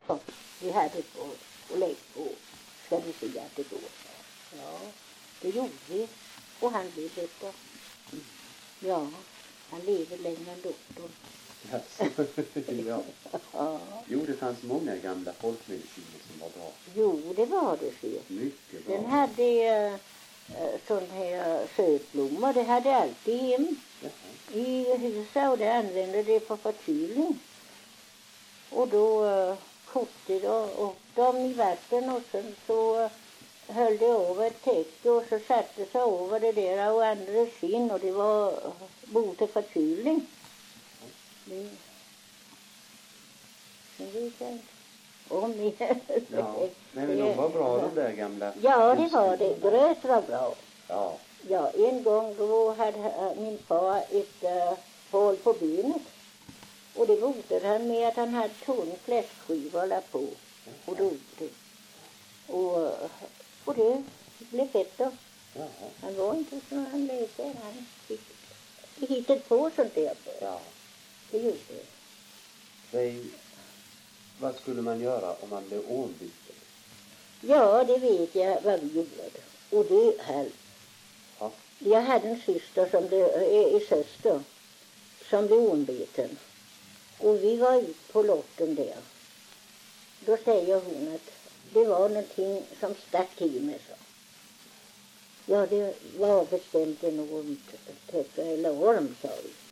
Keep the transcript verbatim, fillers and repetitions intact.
Ja, vi hade på och lägg på. Ska du se att det går? Ja, det gjorde vi. Och han blev bättre. Ja, han lever längre än doktorn. Yes. Ja. Ja. Jo, det fanns många gamla folkmediciner som var bra. Jo, det var det, så. Mycket bra. Den hade äh, sån här sötblommor. Det hade alltid hem. Jaha. I huset, och det använde det för förkylning. Och då äh, kokte det och dem i vatten och sen så äh, höll det över ett täcke och så satte sig över det där och andades in och det var äh, bot till förkylning. Det, det vet jag inte. Om ni... Ja, men de var bra de där gamla. Ja, det var det. Gröt var bra. Ja. Ja, en gång då hade min far ett uh, hål på benet. Och det botade han med att han hade tunn fläskskiva la på. Och då det. Och, och det blev bättre. Ja. Han var inte så han läste. Han fick hittade på sånt där. Ja. Det gjorde det. Säg, vad skulle man göra om man blev ormbiten? Ja, det vet jag vad vi gjorde. Och det höll. Ja. Jag hade en syster som blev, äh, syster som blev ormbiten. Och vi var ut på lotten där. Då säger hon att det var någonting som stack i mig så. Ja, det var bestämt en orm, eller orm, sa vi.